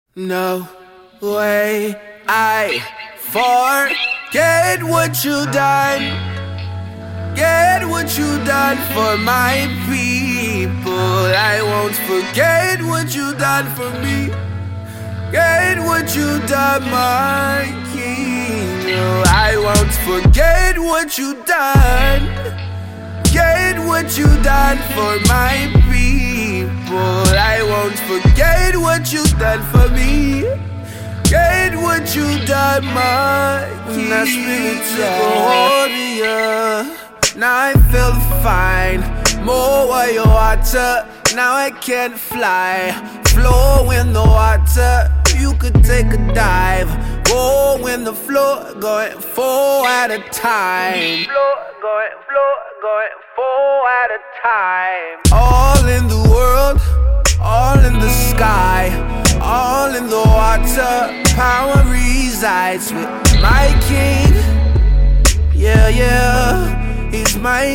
No way I forget what you done. Get what you done for my people. I won't forget what you done for me. Get what you done, my king. No, I won't forget what you done. Get what you done for my people. I won't forget what you done for me. Get what you done, my king. Now spiritual warrior. Now I feel fine. More your water. Now I can fly. Flow in the water. You could take a dive. Go in the floor. Going 4 at a time. Going 4 at a time. All in the world, all in the sky, all in the water. Power resides with my king. Yeah, yeah, he's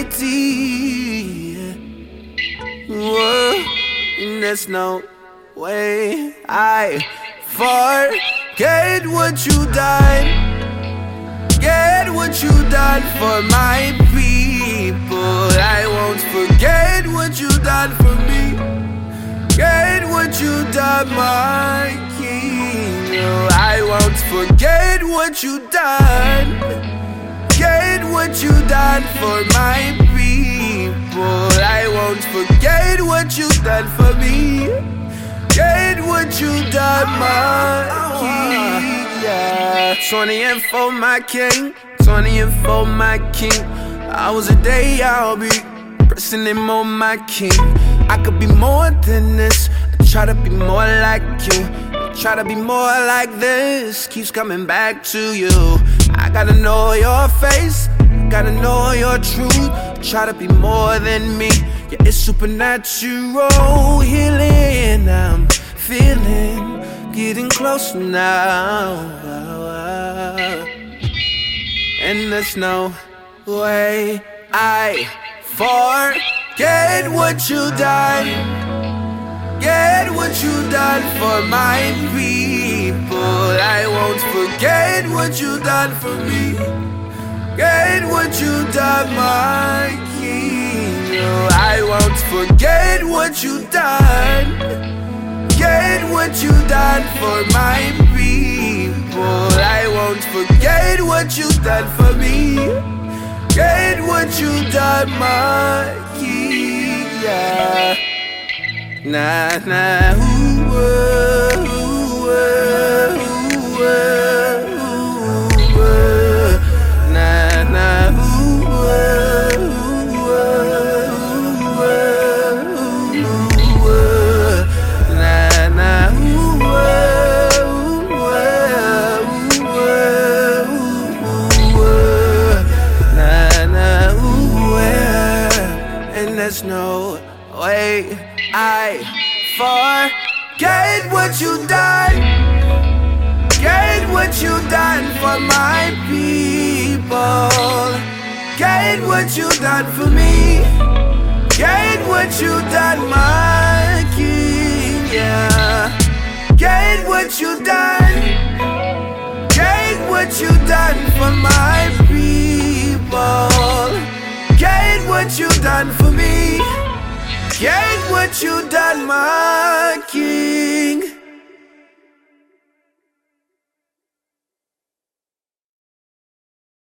mighty. Whoa, there's no way I forget what you done. Get what you done for my people. I won't forget what you done for me. Get what you done, my king. No, I won't forget what you done. Get what you done for my people. I won't forget what you done for me. Get what you done, my king. Yeah. 20 and for my king, 20 and for my king. Hours a day I'll be pressing him on my king. I could be more than this. I try to be more like you. I try to be more like this. Keeps coming back to you. I gotta know your face. Gotta know your truth. Try to be more than me. Yeah, it's supernatural healing. I'm feeling, getting close now. And there's no way I forget what you done. Get what you done for my people. I won't forget what you done for me. Get what you done, my king. No, I won't forget what you done. Get what you done for my people. I won't forget what you done for me. Get what you done, my king. Yeah. Nah, nah, ooh, ooh, ooh, ooh, ooh. Nah, nah, ooh, ooh, ooh, ooh. Nah, nah, ooh, nah, nah, ooh, and there's no way I forget what you done. Get what you done for my people. Get what you done for me. Get what you done, my king. Yeah. Get what you done. Get what you done for my people. Get what you done for me. Get what you done, my king.